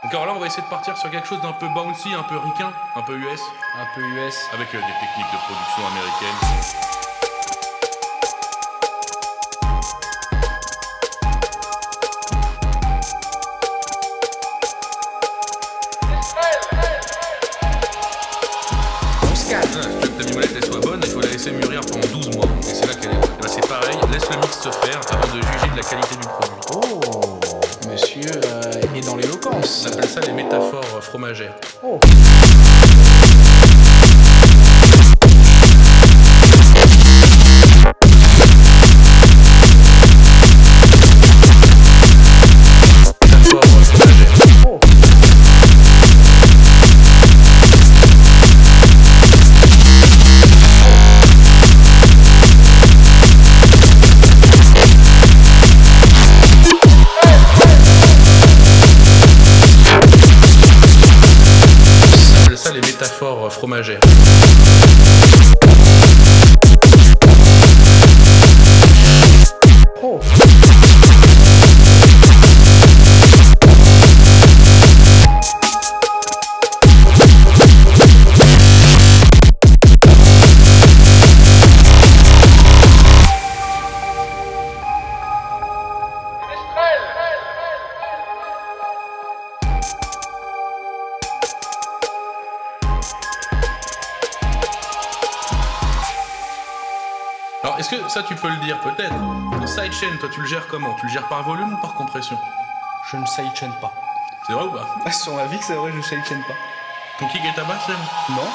Donc alors là, on va essayer de partir sur quelque chose d'un peu bouncy, un peu ricain, un peu US. Un peu US. Avec des techniques de production américaines. Si tu veux que ta mimolette elle soit bonne, il faut la laisser mûrir pendant 12 mois. Et c'est là qu'elle est. Et ben c'est pareil, laisse le mix se faire avant de juger de la qualité du produit. Oh, monsieur est dans l'éloquence. On appelle ça les métaphores fromagères. Oh. Les métaphores fromagères. Oh. Alors, est-ce que ça, tu peux le dire, peut-être? Ton sidechain, toi, tu le gères comment? Tu le gères par volume ou par compression? Je ne sidechain pas. C'est vrai ou pas? Ah, sur ma vie que c'est vrai, je ne sidechain pas. Ton kick et ta basse, elle? Non.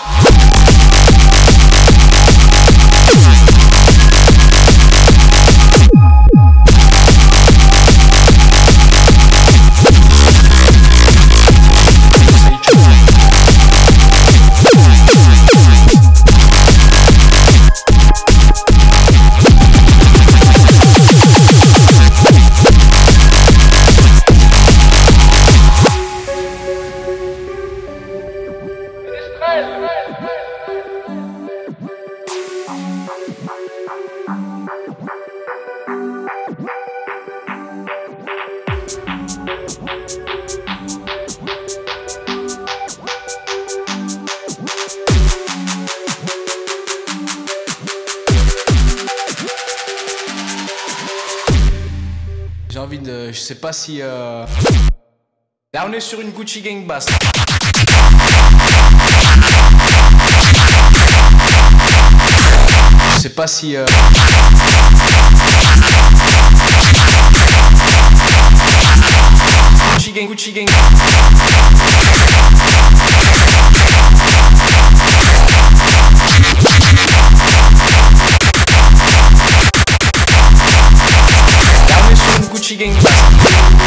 J'ai envie de... Je sais pas si... Là on est sur une Gucci Gang basse. Je sais pas si... Gucci Gang, Gucci Gang. Là on est sur une Gucci Gang basse.